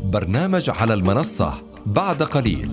برنامج على المنصة بعد قليل.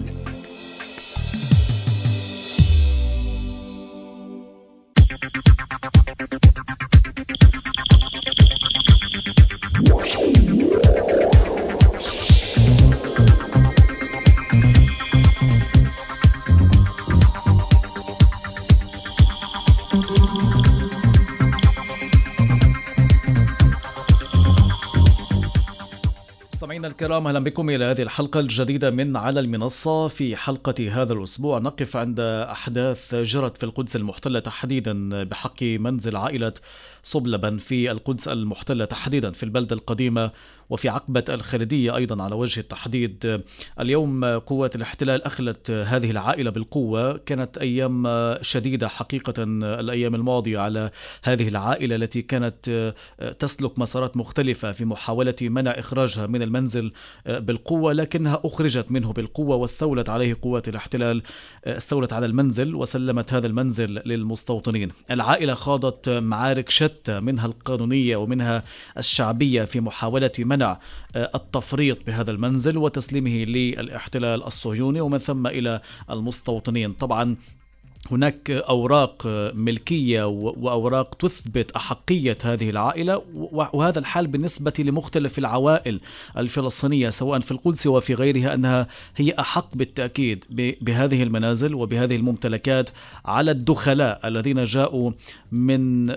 مستمعينا الكرام، اهلا بكم الى هذه الحلقه الجديده من على المنصه. في حلقه هذا الاسبوع نقف عند احداث جرت في القدس المحتله، تحديدا بحق منزل عائله صبلبن في القدس المحتله، تحديدا في البلده القديمه وفي عقبة الخالدية أيضا على وجه التحديد. اليوم قوات الاحتلال أخلت هذه العائلة بالقوة. كانت أيام شديدة حقيقة الأيام الماضية على هذه العائلة التي كانت تسلك مسارات مختلفة في محاولة منع إخراجها من المنزل بالقوة، لكنها أخرجت منه بالقوة واستولت عليه قوات الاحتلال، استولت على المنزل وسلمت هذا المنزل للمستوطنين. العائلة خاضت معارك شتى، منها القانونية ومنها الشعبية، في محاولة منع التفريط بهذا المنزل وتسليمه للاحتلال الصهيوني ومن ثم إلى المستوطنين. طبعا هناك أوراق ملكية وأوراق تثبت أحقية هذه العائلة، وهذا الحال بالنسبة لمختلف العوائل الفلسطينية سواء في القدس وفي غيرها، أنها هي أحق بالتأكيد بهذه المنازل وبهذه الممتلكات على الدخلاء الذين جاءوا من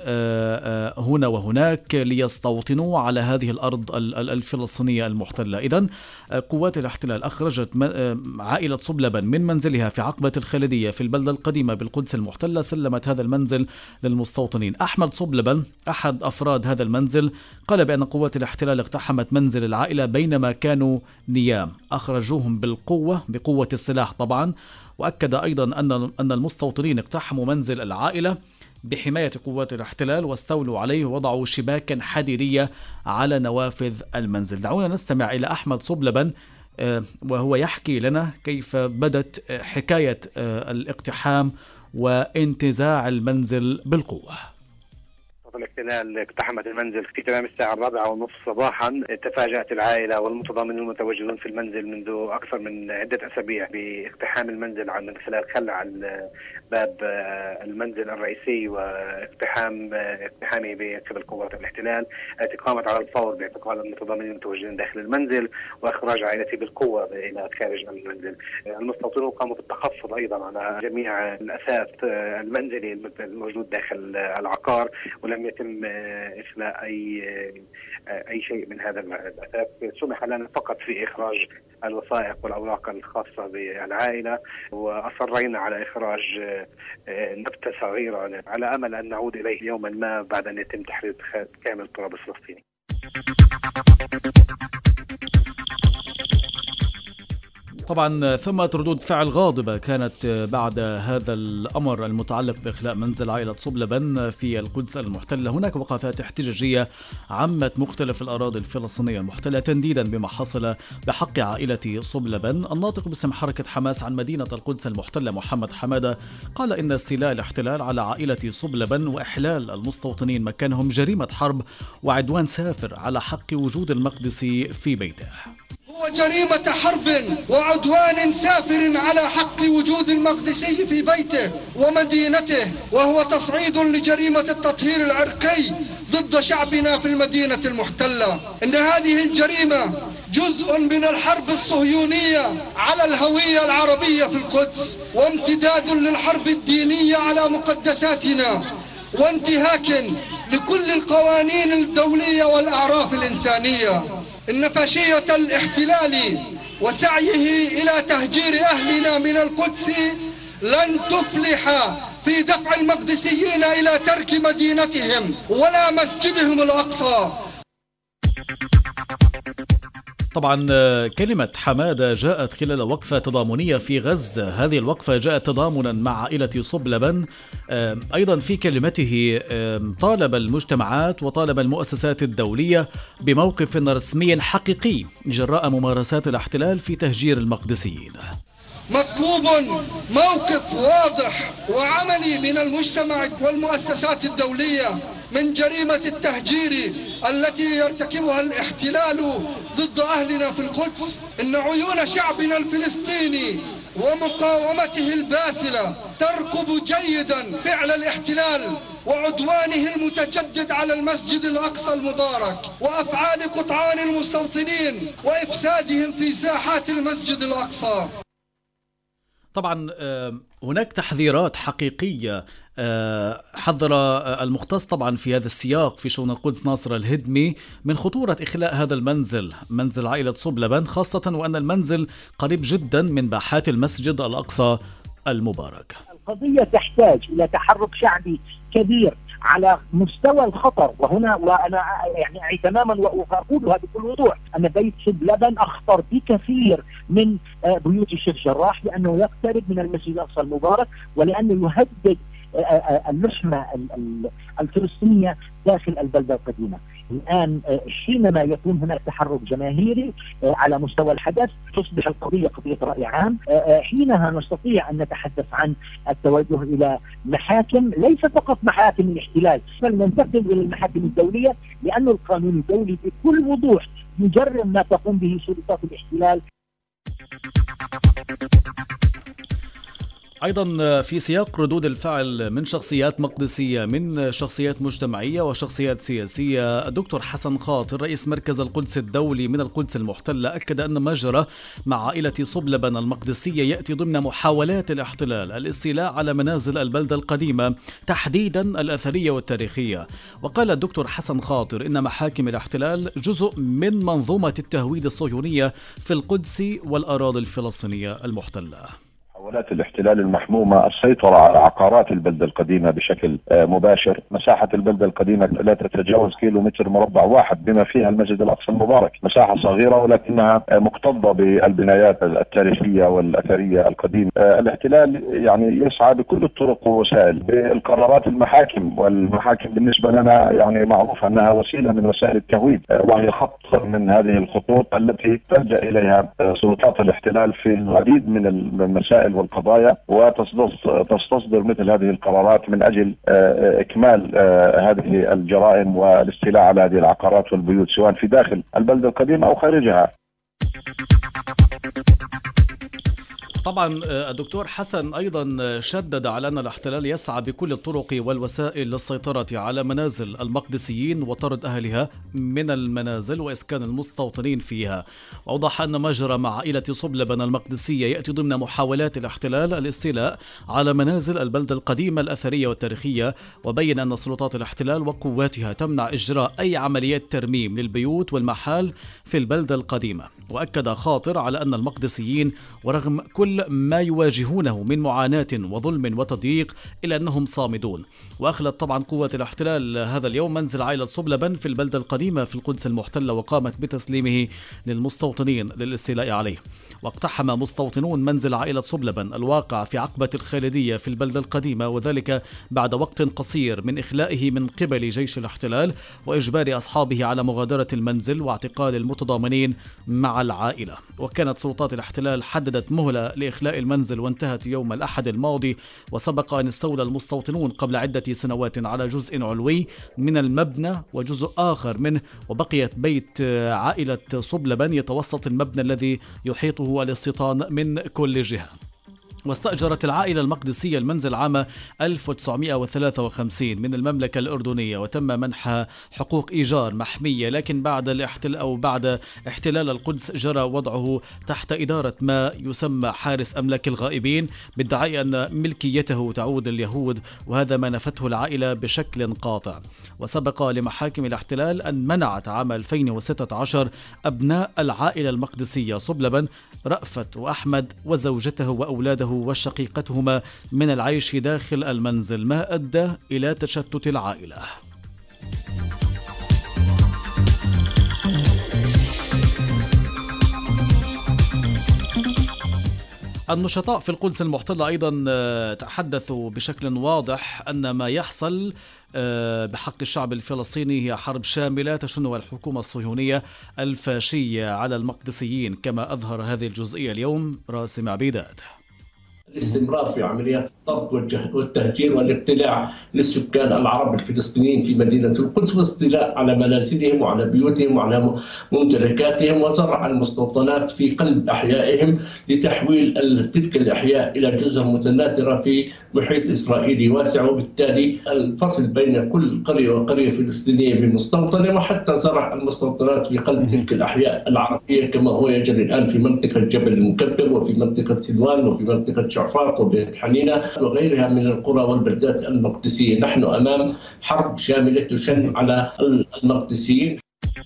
هنا وهناك ليستوطنوا على هذه الأرض الفلسطينية المحتلة. إذن قوات الاحتلال أخرجت عائلة صبلبن من منزلها في عقبة الخالدية في البلدة القديمة بالقدس المحتلة، سلمت هذا المنزل للمستوطنين. أحمد صبلبن أحد أفراد هذا المنزل قال بأن قوات الاحتلال اقتحمت منزل العائلة بينما كانوا نيام، أخرجوهم بقوة السلاح طبعا، وأكد أيضا أن المستوطنين اقتحموا منزل العائلة بحماية قوات الاحتلال واستولوا عليه ووضعوا شباكا حديدية على نوافذ المنزل. دعونا نستمع إلى أحمد صبلبن وهو يحكي لنا كيف بدت حكاية الاقتحام وانتزاع المنزل بالقوة. الاحتلال اقتحمت المنزل في تمام الساعة 4:30 صباحا. تفاجأت العائلة والمتضامنين المتواجدون في المنزل منذ أكثر من عدة أسابيع باقتحام المنزل من خلال خلع باب المنزل الرئيسي واقتحامه بقبل قوات الاحتلال، التي قامت على الفور باعتقال المتضامنين المتواجدين داخل المنزل وإخراج عائلتي بالقوة إلى خارج المنزل. المستوطنون قاموا بالتخفض أيضا على جميع الأثاث المنزلي الموجود داخل العقار، ولم يتم إخلاء أي شيء من هذا الأثاث. سمح لنا فقط في إخراج الوثائق والأوراق الخاصة بالعائلة، وأصرينا على إخراج نبتة صغيرة على أمل أن نعود إليه يوما ما بعد أن يتم تحرير كامل التراب الفلسطيني. طبعا ثمة ردود فعل غاضبة كانت بعد هذا الأمر المتعلق بإخلاء منزل عائلة صبلبن في القدس المحتلة. هناك وقفات احتجاجية عمت مختلف الأراضي الفلسطينية المحتلة تنديدا بما حصل بحق عائلة صبلبن. الناطق باسم حركة حماس عن مدينة القدس المحتلة محمد حمادة قال إن استيلاء الاحتلال على عائلة صبلبن وإحلال المستوطنين مكانهم جريمة حرب وعدوان سافر على حق وجود المقدسي في بيته. هو جريمة حرب وعدوان سافر على حق وجود المقدسي في بيته ومدينته، وهو تصعيد لجريمة التطهير العرقي ضد شعبنا في المدينة المحتلة. إن هذه الجريمة جزء من الحرب الصهيونية على الهوية العربية في القدس، وامتداد للحرب الدينية على مقدساتنا، وانتهاك لكل القوانين الدولية والأعراف الإنسانية. إن فاشية الاحتلال وسعيه إلى تهجير أهلنا من القدس لن تفلح في دفع المقدسيين إلى ترك مدينتهم ولا مسجدهم الأقصى. طبعا كلمة حمادة جاءت خلال وقفة تضامنية في غزة. هذه الوقفة جاءت تضامنا مع عائلة صبلبن. أيضا في كلمته طالب المجتمعات وطالب المؤسسات الدولية بموقف رسمي حقيقي جراء ممارسات الاحتلال في تهجير المقدسيين. مطلوب موقف واضح وعملي من المجتمع والمؤسسات الدولية من جريمة التهجير التي يرتكبها الاحتلال ضد أهلنا في القدس. إن عيون شعبنا الفلسطيني ومقاومته الباسلة ترقب جيدا فعل الاحتلال وعدوانه المتجدد على المسجد الأقصى المبارك وأفعال قطعان المستوطنين وإفسادهم في ساحات المسجد الأقصى. طبعا هناك تحذيرات حقيقية حذر المختص طبعا في هذا السياق في شؤون القدس ناصر الهدمي من خطورة إخلاء هذا المنزل، منزل عائلة صبلبن، خاصة وأن المنزل قريب جدا من باحات المسجد الأقصى المبارك. القضية تحتاج إلى تحرك شعبي كبير على مستوى الخطر، وأنا يعني أعي تماما وأقولها بكل وضوح أن بيت صبلبن أخطر بكثير من بيوت الشيخ جراح، لأنه يقترب من المسجد الأقصى المبارك ولأنه يهدد اللحمة الفلسطينية داخل البلدة القديمة. الآن حينما يكون هناك تحرك جماهيري على مستوى الحدث تصبح القضية قضية رأي عام، حينها نستطيع أن نتحدث عن التوجه إلى محاكم، ليس فقط محاكم الاحتلال بل ننتقل إلى المحاكم الدولية، لأن القانون الدولي بكل وضوح يجرم ما تقوم به سلطات الاحتلال. أيضا في سياق ردود الفعل من شخصيات مقدسية، من شخصيات مجتمعية وشخصيات سياسية، الدكتور حسن خاطر رئيس مركز القدس الدولي من القدس المحتلة أكد أن ما جرى مع عائلة صبلبن المقدسية يأتي ضمن محاولات الاحتلال الاستيلاء على منازل البلدة القديمة تحديدا الأثرية والتاريخية. وقال الدكتور حسن خاطر إن محاكم الاحتلال جزء من منظومة التهويد الصهيونية في القدس والأراضي الفلسطينية المحتلة. محاولات الاحتلال المحمومة السيطرة على عقارات البلدة القديمة بشكل مباشر. مساحة البلدة القديمة لا تتجاوز كيلومتر مربع واحد بما فيها المسجد الأقصى المبارك، مساحة صغيرة ولكنها مكتظة بالبنايات التاريخية والأثرية القديمة. الاحتلال يعني يسعى بكل الطرق والوسائل بالقرارات المحاكم، والمحاكم بالنسبة لنا يعني معروف أنها وسيلة من وسائل التهويد، وهي خط من هذه الخطوط التي تلجأ إليها سلطات الاحتلال في العديد من المسائل والقضايا، وتصدر مثل هذه القرارات من أجل إكمال هذه الجرائم والاستيلاء على هذه العقارات والبيوت سواء في داخل البلدة القديمة أو خارجها. طبعا الدكتور حسن أيضا شدد على أن الاحتلال يسعى بكل الطرق والوسائل للسيطرة على منازل المقدسيين وطرد أهلها من المنازل وإسكان المستوطنين فيها. وأوضح أن ما جرى مع عائلة صبلبن المقدسية يأتي ضمن محاولات الاحتلال الاستيلاء على منازل البلدة القديمة الأثرية والتاريخية، وبين أن سلطات الاحتلال وقواتها تمنع إجراء أي عمليات ترميم للبيوت والمحال في البلدة القديمة. وأكد خاطر على أن المقدسيين ورغم كل ما يواجهونه من معاناة وظلم وتضييق إلا أنهم صامدون. وأخلت طبعا قوة الاحتلال هذا اليوم منزل عائلة صبلبن في البلدة القديمة في القدس المحتلة، وقامت بتسليمه للمستوطنين للاستيلاء عليه. واقتحم مستوطنون منزل عائلة صبلبن الواقع في عقبة الخالدية في البلدة القديمة، وذلك بعد وقت قصير من إخلائه من قبل جيش الاحتلال وإجبار أصحابه على مغادرة المنزل واعتقال المتضامنين مع العائلة. وكانت سلطات الاحتلال حددت مهلة لإخلاء المنزل وانتهت يوم الأحد الماضي، وسبق أن استولى المستوطنون قبل عدة سنوات على جزء علوي من المبنى وجزء آخر منه، وبقيت بيت عائلة صبلبن يتوسط المبنى الذي يحيطه الاستيطان من كل جهة. واستأجرت العائلة المقدسية المنزل عام 1953 من المملكة الأردنية، وتم منحها حقوق إيجار محمية، لكن بعد احتلال القدس جرى وضعه تحت إدارة ما يسمى حارس أملاك الغائبين، بادعاء أن ملكيته تعود لليهود، وهذا ما نفته العائلة بشكل قاطع. وسبق لمحاكم الاحتلال أن منعت عام 2016 أبناء العائلة المقدسية صبلبن رأفت وأحمد وزوجته وأولاده وشقيقتهما من العيش داخل المنزل، ما أدى إلى تشتت العائلة. النشطاء في القدس المحتلة أيضا تحدثوا بشكل واضح أن ما يحصل بحق الشعب الفلسطيني هي حرب شاملة تشنها الحكومة الصهيونية الفاشية على المقدسيين، كما أظهر هذه الجزئية اليوم راسم عبيدات. الاستمرار في عمليات الطرد والتهجير والاقتلاع للسكان العرب الفلسطينيين في مدينة القدس، والاستيلاء على منازلهم وعلى بيوتهم وعلى ممتلكاتهم، وزرع المستوطنات في قلب أحيائهم لتحويل تلك الأحياء إلى جزر متناثرة في محيط إسرائيلي واسع، وبالتالي الفصل بين كل قرية وقرية فلسطينية بمستوطنة، وحتى زرع المستوطنات في قلب تلك الأحياء العربية كما هو يجري الآن في منطقة جبل المكبر وفي منطقة سلوان وفي منطقة شعفاط وبيت حنينة وغيرها من القرى والبلدات المقدسية. نحن أمام حرب شاملة تشن على المقدسيين.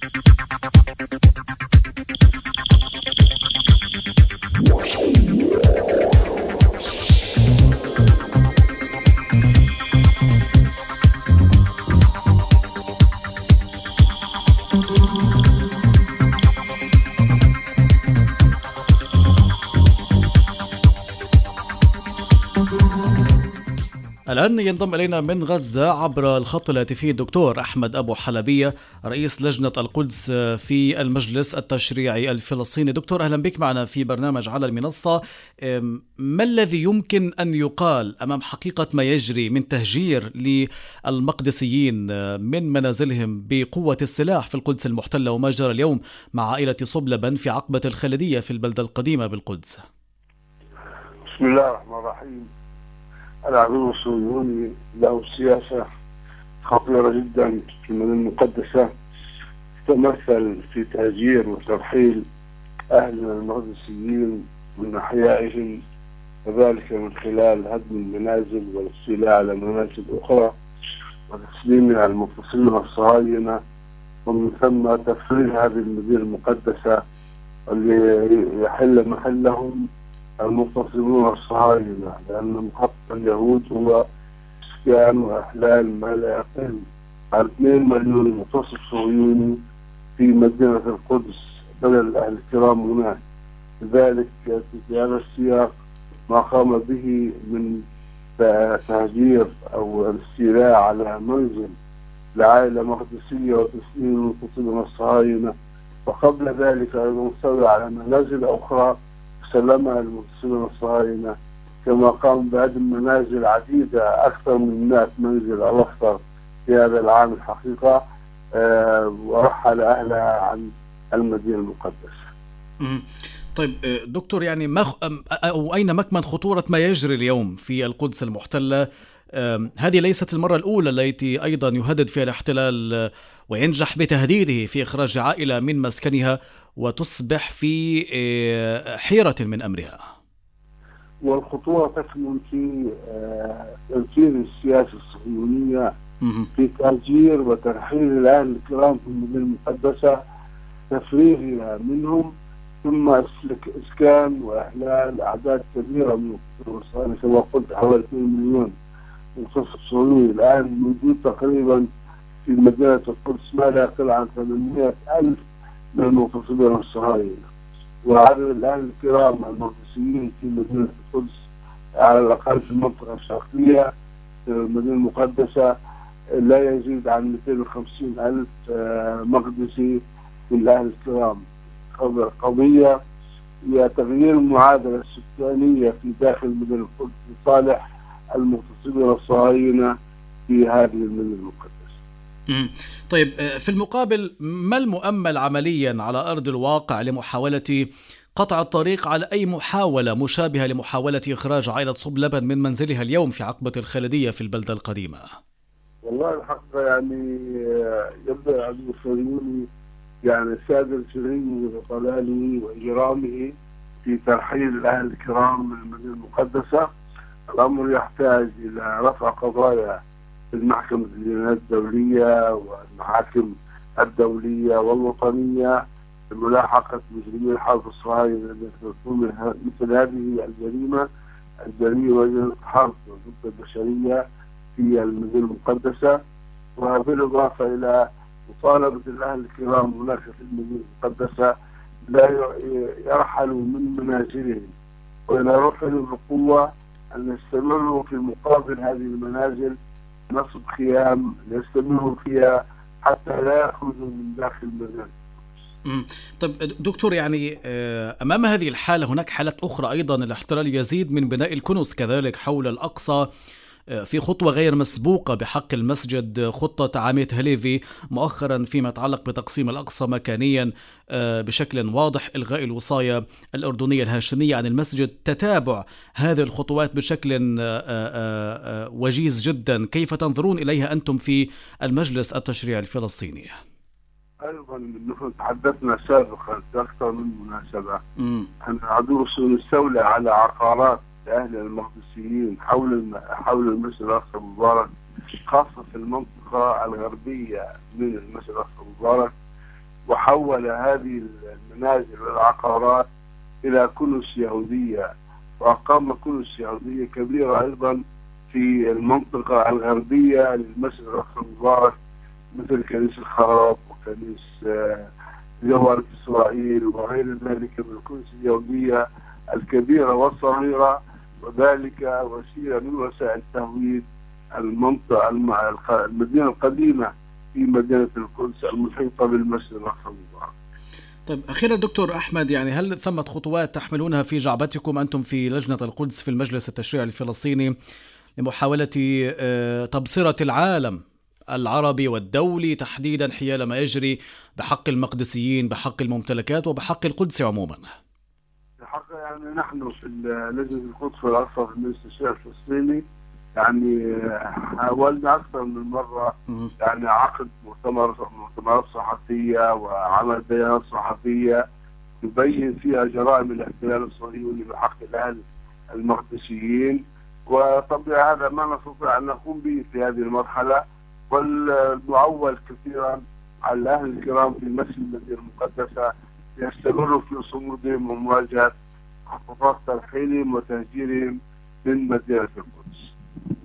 الآن ينضم إلينا من غزة عبر الخط الهاتفي الدكتور أحمد أبو حلبية، رئيس لجنة القدس في المجلس التشريعي الفلسطيني. دكتور أهلا بك معنا في برنامج على المنصة. ما الذي يمكن أن يقال أمام حقيقة ما يجري من تهجير للمقدسيين من منازلهم بقوة السلاح في القدس المحتلة، وما جرى اليوم مع عائلة صبلبن في عقبة الخلدية في البلدة القديمة بالقدس؟ بسم الله الرحمن الرحيم. العدو الصهيوني له سياسة خطيرة جدا في المدينة المقدسة، تتمثل في تهجير وترحيل أهلنا المقدسيين من أحيائهم، وذلك من خلال هدم المنازل والاستيلاء على منازل أخرى وتسليمها المفصلين الصهاينة، ومن ثم تفريغ هذه المدينة المقدسة اللي يحل محلهم المنتصرون الصهاينة، لأن مخطط اليهود هو إسكان وإحلال ما لا يقل عن 2 مليون مغتصب صهيوني في مدينة القدس بدل الأهل الكرام هناك. لذلك في هذا السياق ما قام به من تهجير أو الاستيلاء على منزل لعائلة مقدسية وتسليم المنتصرين الصهاينة، وقبل ذلك أيضا استولى على منازل أخرى سلمها المنتصرين الصهاينة، كما قام بهدم منازل عديدة أكثر من 100 منزل أو أكثر في هذا العام الحقيقة، ورحل أهلها عن المدينة المقدسة. طيب دكتور، يعني أو أين مكمن خطورة ما يجري اليوم في القدس المحتلة؟ هذه ليست المرة الأولى التي أيضا يهدد فيها الاحتلال وينجح بتهديده في إخراج عائلة من مسكنها وتصبح في حيرة من أمرها. والخطورة تكمن في تنفيذ السياسة الصهيونية في تهجير وترحيل الأهل الكرام في المدينة المقدسة، تفريغها منهم، ثم إسكان وإحلال أعداد كبيرة من المقدسين، كما قلت حوالي 2 مليون مغتصب صهيوني الآن موجود تقريبا في مدينة القدس ما لا يقل عن 800,000 من المغتصبين الصهاينة. وعدد الأهل الكرام المقدسيين في مدينة القدس على الأقل في المنطقة الشرقية في المدينة المقدسة لا يزيد عن 250,000 مقدسي من الأهل الكرام. قضية هي تغيير المعادلة السكانية في داخل مدينة القدس لصالح المغتصبين الصهاينة في هذه المدينة المقدسة. طيب في المقابل، ما المؤمل عمليا على أرض الواقع لمحاولة قطع الطريق على أي محاولة مشابهة لمحاولة إخراج عائلة صبلبن من منزلها اليوم في عقبة الخلدية في البلدة القديمة؟ والله الحق يعني يبدأ العدو الصهيوني يعني ساد الجريمة وضلاله وإجرامه في ترحيل الأهل الكرام من المدينة المقدسة. الأمر يحتاج إلى رفع قضايا في المحكمة الدولية والمحاكم الدولية والوطنية لملاحقة مجرمي الحرب الصهاينة الذين يقومون مثل هذه الجريمة حرب ضد البشرية في المدينة المقدسة، وبالإضافة إلى مطالبة الأهل الكرام هناك في المدينة المقدسة لا يرحلوا من منازلهم، وإذا رحلوا بقوة أن يستمروا في مقابل هذه المنازل نصب خيام يستمروا فيها حتى لا يخرجوا من داخل المدينة. طيب دكتور، يعني أمام هذه الحالة هناك حالات أخرى أيضا. الاحتلال يزيد من بناء الكنوز كذلك حول الأقصى في خطوة غير مسبوقة بحق المسجد، خطة عامية هليفي مؤخرا فيما يتعلق بتقسيم الأقصى مكانيا بشكل واضح، إلغاء الوصاية الأردنية الهاشمية عن المسجد. تتابع هذه الخطوات بشكل وجيز جدا، كيف تنظرون إليها أنتم في المجلس التشريعي الفلسطيني؟ أيضا نحن تحدثنا سابقا في أكثر من مناسبة أن عدو يستولى على عقارات أهل المقدسيين حول المسجد الأقصى المبارك، خاصة في المنطقة الغربية من المسجد الأقصى المبارك، وحول هذه المنازل والعقارات إلى كنوز يهودية، وأقام كنوز يهودية كبيرة أيضا في المنطقة الغربية للمسجد الأقصى المبارك، مثل كنيسة الخراب وكنيسة جوهرة إسرائيل وغير ذلك من الكنوز اليهودية الكبيرة والصغيرة، وذلك وسيلة من وسائل تهويد المنطقة المدينة القديمة في مدينة القدس المحيطة بالمسجد الأقصى المبارك. طيب أخيرا دكتور أحمد، يعني هل ثمة خطوات تحملونها في جعبتكم أنتم في لجنة القدس في المجلس التشريعي الفلسطيني لمحاولة تبصرة العالم العربي والدولي تحديدا حيال ما يجري بحق المقدسيين، بحق الممتلكات وبحق القدس عموما؟ الحقيقة يعني نحن في لجنة القدس والأقصى في المجلس التشريعي الفلسطيني يعني حاولنا أكثر من مرة يعني عقد مؤتمرات صحفية وعمل بيانات صحفية تبين فيها جرائم الاحتلال الصهيوني بحق الأهل المقدسيين، وطبعا هذا ما نستطيع أن نقوم به في هذه المرحلة، والمعول كثيرا على الأهل الكرام في مسجد المدينة المقدسة يستمروا في صمودهم ومواجهة خطوات ترحيلهم وتهجيرهم من مدينة القدس.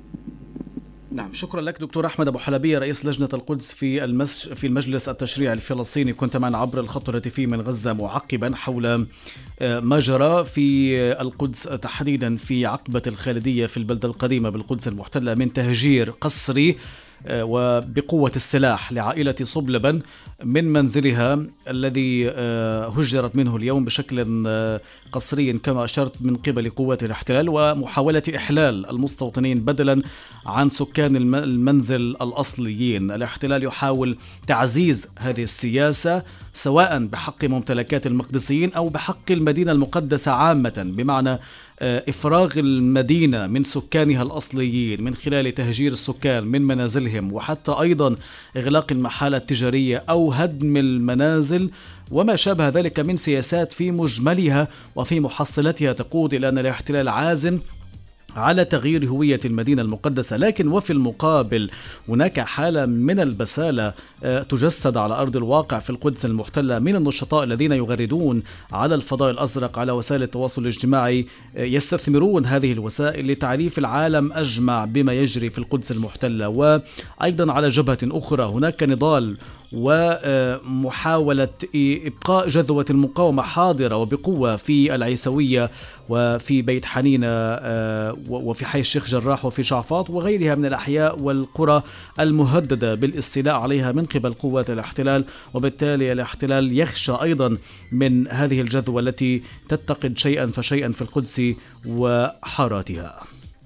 نعم، شكرا لك دكتور أحمد أبو حلبية، رئيس لجنة القدس في المجلس التشريعي الفلسطيني. كنت معنا عبر الخط الهاتفي من غزة معقبا حول ما جرى في القدس تحديدا في عقبة الخالدية في البلدة القديمة بالقدس المحتلة من تهجير قسري وبقوة السلاح لعائلة صبلبن من منزلها الذي هجرت منه اليوم بشكل قسري كما أشرت من قبل قوات الاحتلال، ومحاولة إحلال المستوطنين بدلا عن سكان المنزل الأصليين. الاحتلال يحاول تعزيز هذه السياسة سواء بحق ممتلكات المقدسيين أو بحق المدينة المقدسة عامة، بمعنى إفراغ المدينة من سكانها الأصليين من خلال تهجير السكان من منازلهم، وحتى أيضا إغلاق المحال التجارية أو هدم المنازل وما شابه ذلك من سياسات في مجملها وفي محصلتها تقود إلى أن الاحتلال عازم على تغيير هوية المدينة المقدسة. لكن وفي المقابل هناك حالة من البسالة تجسد على أرض الواقع في القدس المحتلة من النشطاء الذين يغردون على الفضاء الأزرق على وسائل التواصل الاجتماعي، يستثمرون هذه الوسائل لتعريف العالم أجمع بما يجري في القدس المحتلة. وأيضا على جبهة أخرى هناك نضال ومحاولة إبقاء جذوة المقاومة حاضرة وبقوة في العيسوية وفي بيت حنينة وفي حي الشيخ جراح وفي شعفاط وغيرها من الأحياء والقرى المهددة بالاستيلاء عليها من قبل قوات الاحتلال. وبالتالي الاحتلال يخشى أيضا من هذه الجذوة التي تتقد شيئا فشيئا في القدس وحاراتها.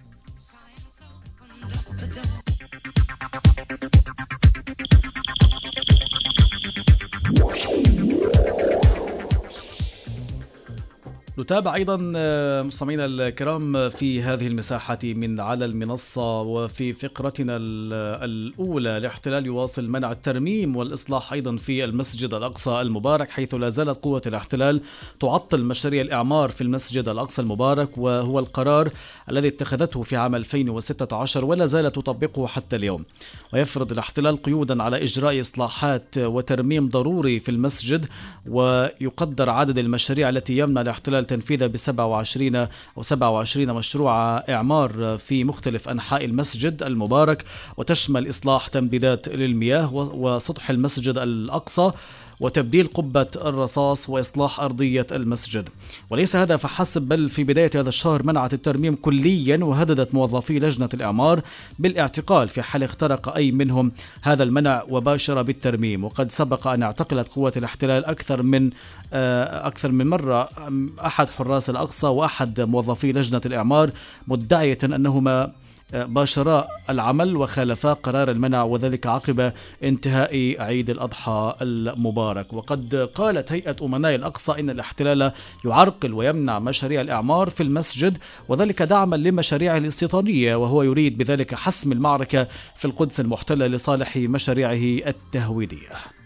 نتابع أيضا مستمعينا الكرام في هذه المساحة من على المنصة. وفي فقرتنا الأولى الاحتلال يواصل منع الترميم والإصلاح أيضا في المسجد الأقصى المبارك، حيث لا زالت قوة الاحتلال تعطل مشاريع الإعمار في المسجد الأقصى المبارك، وهو القرار الذي اتخذته في عام 2016 ولا زالت تطبقه حتى اليوم. ويفرض الاحتلال قيودا على إجراء إصلاحات وترميم ضروري في المسجد، ويقدر عدد المشاريع التي يمنع الاحتلال تنفيذها ب 27 مشروع إعمار في مختلف أنحاء المسجد المبارك، وتشمل إصلاح تنبيذات للمياه وسطح المسجد الأقصى وتبديل قبة الرصاص وإصلاح أرضية المسجد. وليس هذا فحسب، بل في بداية هذا الشهر منعت الترميم كليا وهددت موظفي لجنة الإعمار بالاعتقال في حال اخترق أي منهم هذا المنع وباشر بالترميم. وقد سبق أن اعتقلت قوات الاحتلال أكثر من مرة أحد حراس الأقصى وأحد موظفي لجنة الإعمار مدعية أنهما باشرا العمل وخالفا قرار المنع، وذلك عقب انتهاء عيد الأضحى المبارك. وقد قالت هيئة أمناء الأقصى إن الاحتلال يعرقل ويمنع مشاريع الإعمار في المسجد، وذلك دعما لمشاريعه الاستيطانية، وهو يريد بذلك حسم المعركة في القدس المحتلة لصالح مشاريعه التهويدية.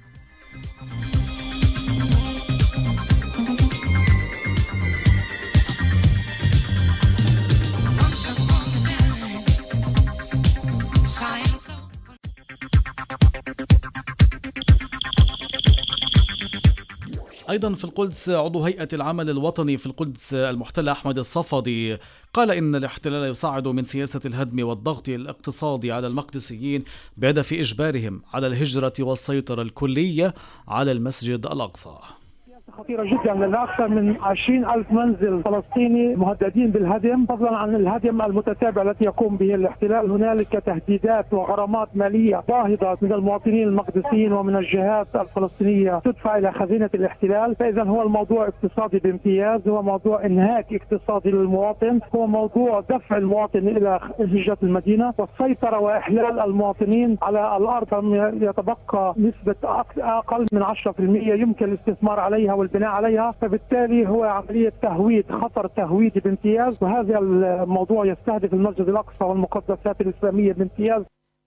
أيضا في القدس، عضو هيئة العمل الوطني في القدس المحتلة أحمد الصفدي قال إن الاحتلال يصعد من سياسة الهدم والضغط الاقتصادي على المقدسيين بهدف إجبارهم على الهجرة والسيطرة الكلية على المسجد الأقصى. خطيرة جدا، لأن أكثر من 20,000 منزل فلسطيني مهددين بالهدم، فضلا عن الهدم المتتابع التي يقوم به الاحتلال. هنالك تهديدات وغرامات مالية باهظة من المواطنين المقدسيين ومن الجهات الفلسطينية تدفع إلى خزينة الاحتلال. فإذا هو الموضوع اقتصادي بامتياز، هو موضوع انهاك اقتصادي للمواطن، هو موضوع دفع المواطن إلى هجرة المدينة والسيطرة وإحلال المواطنين على الأرض. يتبقى نسبة أقل من 10% يمكن الاستثمار عليها والبناء عليها، فبالتالي هو عملية تهويد، خطر تهويدي بامتياز، وهذا الموضوع يستهدف المسجد الأقصى والمقدسات الإسلامية بامتياز.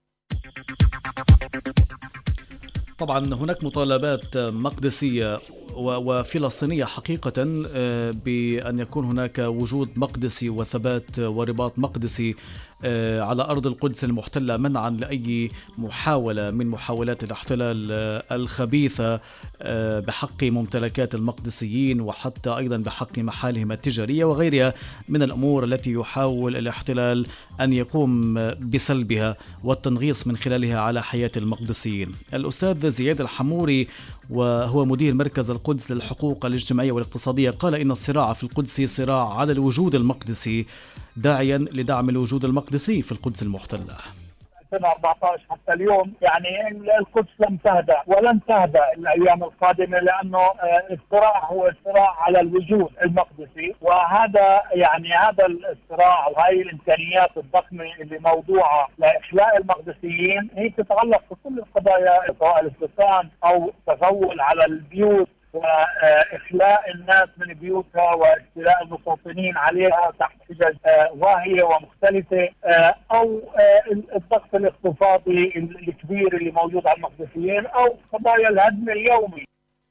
طبعا هناك مطالبات مقدسية وفلسطينية حقيقة بأن يكون هناك وجود مقدسي وثبات ورباط مقدسي على أرض القدس المحتلة، منعا لأي محاولة من محاولات الاحتلال الخبيثة بحق ممتلكات المقدسيين، وحتى أيضا بحق محالهم التجارية وغيرها من الأمور التي يحاول الاحتلال أن يقوم بسلبها والتنغيص من خلالها على حياة المقدسيين. الأستاذ زياد الحموري وهو مدير مركز القدس للحقوق الاجتماعية والاقتصادية قال إن الصراع في القدس صراع على الوجود المقدسي، داعيا لدعم الوجود المقدسي في القدس المحتلة. 2014 حتى اليوم يعني القدس لم تهدأ ولن تهدأ الأيام القادمة، لأنه الصراع هو الصراع على الوجود المقدسي، وهذا يعني هذا الصراع وهي الإمكانيات الضخمة اللي موضوعة لإخلاء المقدسيين هي تتعلق بكل القضايا، سواء الاستيطان أو تغول على البيوت وإخلاء الناس من بيوتها واستيلاء المستوطنين عليها تحت حجج واهية ومختلفة، أو الضغط الاقتصادي الكبير اللي موجود على المقدسيين، أو قضايا الهدم اليومي.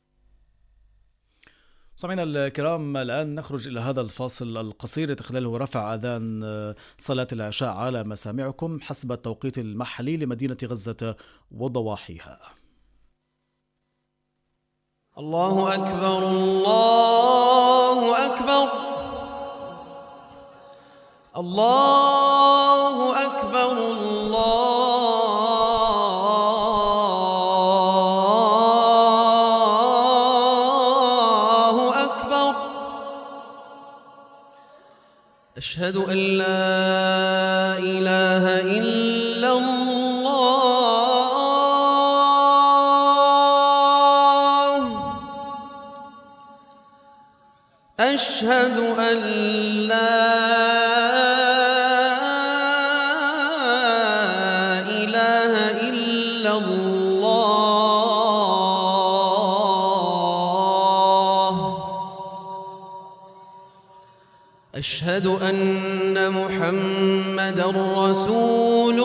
سمعنا الكرام، الآن نخرج إلى هذا الفاصل القصير خلاله رفع أذان صلاة العشاء على مسامعكم حسب التوقيت المحلي لمدينة غزة وضواحيها. الله أكبر الله أكبر الله أكبر الله أكبر. أشهد أن لا إله إلا الله أشهد أن لا إله إلا الله أشهد أن محمدا رسول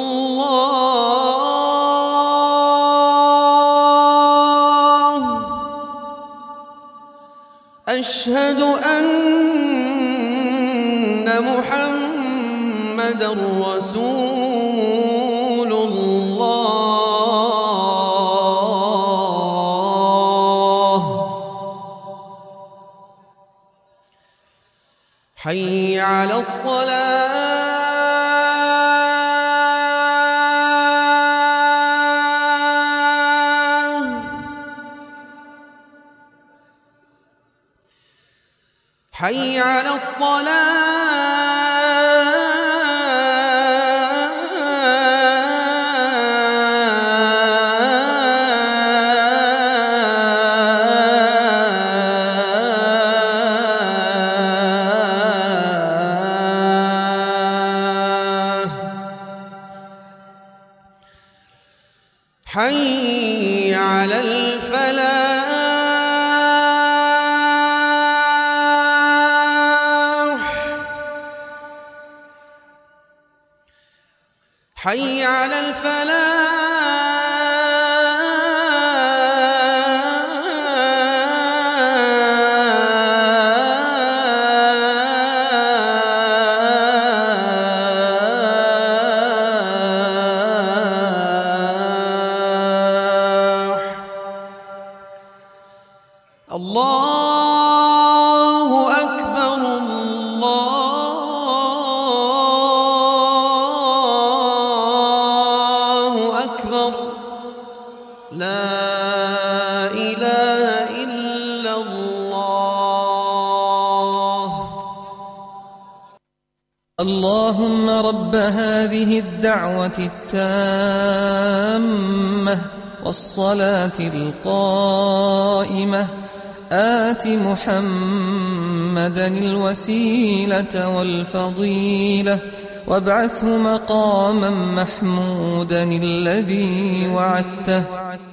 الله أشهد أن محمدا رسول الله حي على الصلاة حي على حي على الفلاح حي على الله أكبر الله أكبر لا إله إلا الله. اللهم رب هذه الدعوة التامة والصلاة القائمة آت محمدا الوسيلة والفضيلة وابعثه مقاما محمودا الذي وعدته.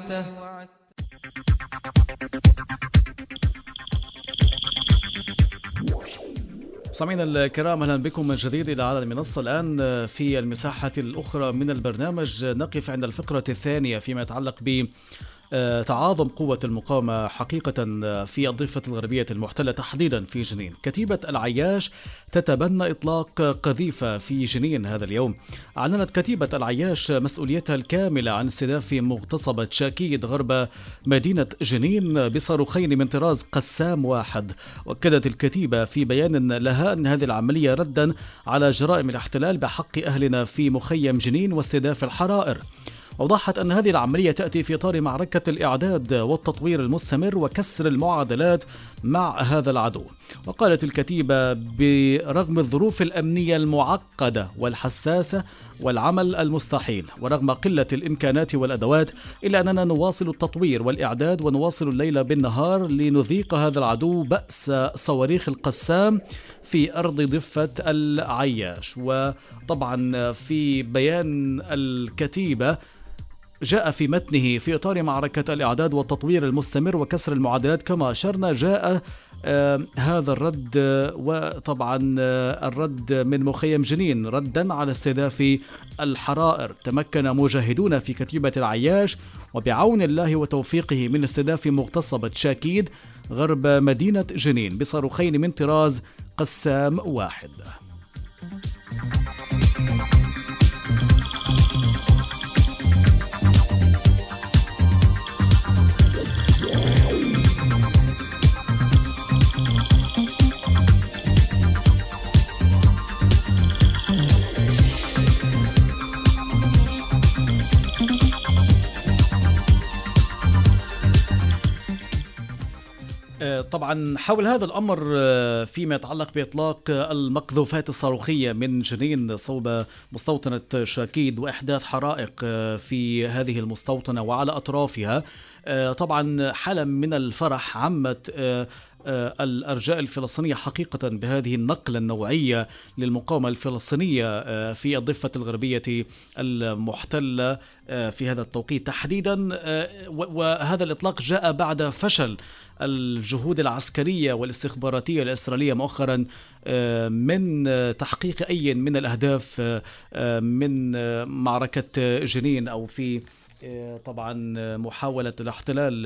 مستمعينا الكرام، اهلا بكم من جديد على المنصة. الآن في المساحة الأخرى من البرنامج نقف عند الفقرة الثانية فيما يتعلق ب تعاظم قوة المقاومة حقيقة في الضفة الغربية المحتلة تحديدا في جنين. كتيبة العياش تتبنى إطلاق قذيفة في جنين هذا اليوم. أعلنت كتيبة العياش مسؤوليتها الكاملة عن استهداف مغتصبة شاكيد غرب مدينة جنين بصاروخين من طراز قسام واحد. وأكدت الكتيبة في بيان لها أن هذه العملية ردا على جرائم الاحتلال بحق أهلنا في مخيم جنين واستهداف الحرائر. أوضحت أن هذه العملية تأتي في إطار معركة الإعداد والتطوير المستمر وكسر المعادلات مع هذا العدو. وقالت الكتيبة برغم الظروف الأمنية المعقدة والحساسة والعمل المستحيل ورغم قلة الإمكانات والأدوات إلا أننا نواصل التطوير والإعداد ونواصل الليل بالنهار لنذيق هذا العدو بأس صواريخ القسام في أرض ضفة العياش. وطبعا في بيان الكتيبة جاء في متنه في إطار معركة الإعداد والتطوير المستمر وكسر المعادلات كما أشرنا جاء هذا الرد، وطبعا الرد من مخيم جنين ردا على استهداف الحرائر. تمكن مجاهدون في كتيبة العياش وبعون الله وتوفيقه من استهداف مغتصبة شاكيد غرب مدينة جنين بصاروخين من طراز قسام واحد. طبعا حول هذا الأمر فيما يتعلق بإطلاق المقذوفات الصاروخية من جنين صوب مستوطنة شاكيد وإحداث حرائق في هذه المستوطنة وعلى أطرافها، طبعا حالة من الفرح عمت الأرجاء الفلسطينية حقيقة بهذه النقلة النوعية للمقاومة الفلسطينية في الضفة الغربية المحتلة في هذا التوقيت تحديدا. وهذا الإطلاق جاء بعد فشل الجهود العسكرية والاستخباراتية الإسرائيلية مؤخرا من تحقيق أي من الأهداف من معركة جنين أو في طبعا محاولة الاحتلال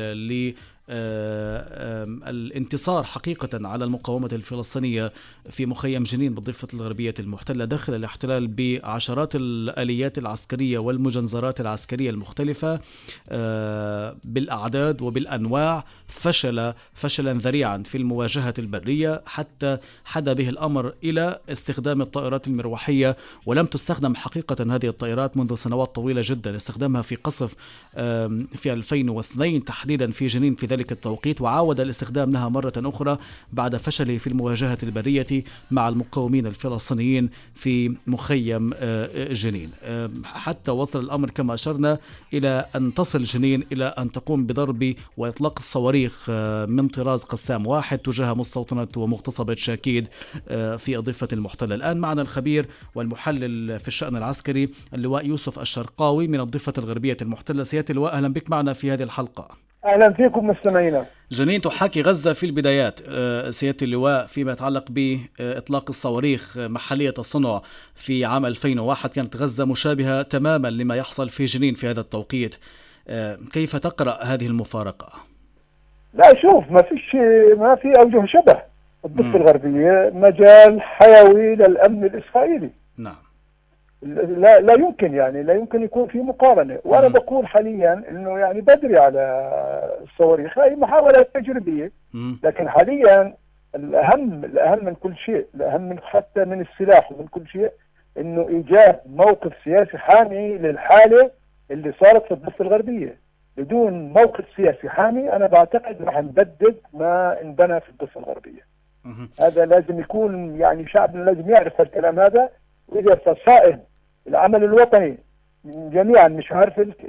الانتصار حقيقة على المقاومة الفلسطينية في مخيم جنين بالضفة الغربية المحتلة دخل الاحتلال بعشرات الآليات العسكرية والمجنزرات العسكرية المختلفة بالأعداد وبالأنواع. فشلا ذريعا في المواجهة البرية حتى حدا به الأمر إلى استخدام الطائرات المروحية، ولم تستخدم حقيقة هذه الطائرات منذ سنوات طويلة جدا. استخدامها في قصف في 2002 تحديدا في جنين في ذلك التوقيت، وعاود الاستخدام لها مرة أخرى بعد فشله في المواجهة البرية مع المقاومين الفلسطينيين في مخيم جنين، حتى وصل الأمر كما أشرنا إلى أن تصل جنين إلى أن تقوم بضرب وإطلاق الصواريخ من طراز قسام 1 تجاه مستوطنة ومغتصبة شاكيد في الضفة المحتلة. الآن معنا الخبير والمحلل في الشأن العسكري اللواء يوسف الشرقاوي من الضفة الغربية المحتلة. سيادة اللواء، أهلا بك معنا في هذه الحلقة. أهلا فيكم مستمعينا. جنين تحاكي غزة في البدايات سيادة اللواء فيما يتعلق بإطلاق الصواريخ محلية الصنع في عام 2001. كانت غزة مشابهة تماما لما يحصل في جنين في هذا التوقيت. كيف تقرأ هذه المفارقة؟ لا شوف، ما في أوجه شبه. الضفة الغربية مجال حيوي للأمن الإسرائيلي. نعم. لا يمكن لا يمكن يكون في مقارنة. وأنا بقول حاليا إنه بدري على الصواريخ، هي محاولة تجريبية، لكن حاليا الأهم من كل شيء، الأهم حتى من السلاح ومن كل شيء، إنه إيجاد موقف سياسي حامي للحالة اللي صارت في الضفة الغربية. بدون موقف سياسي حامي أنا بعتقد رح نبدد ما انبنى في الضفة الغربية. هذا لازم يكون شعبنا لازم يعرف الكلام هذا، وإذا صائب العمل الوطني جميعا مش عارف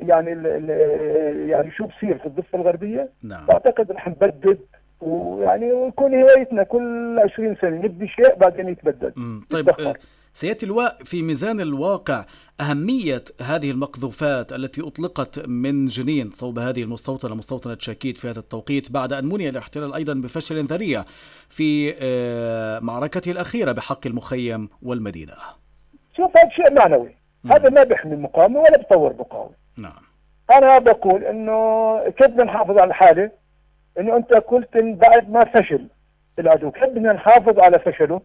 شو بصير في الضفة الغربية. نعم. بعتقد رح نبدد ويكون هوايتنا كل 20 سنة نبدي شيء بعدين يتبدد. طيب سيادة اللواء، في ميزان الواقع أهمية هذه المقذوفات التي أطلقت من جنين صوب هذه المستوطنة، مستوطنة شاكيد، في هذا التوقيت بعد أن مني الاحتلال أيضا بفشل ذريع في معركته الأخيرة بحق المخيم والمدينة. شوف، هذا شيء معنوي. هذا ما بيحمي المقاومة ولا بيطور مقاومة. نعم. أنا بقول إنه كيف بدنا نحافظ على الحالة؟ إنه أنت قلت إن بعد ما فشل العدو كيف بدنا نحافظ على فشله؟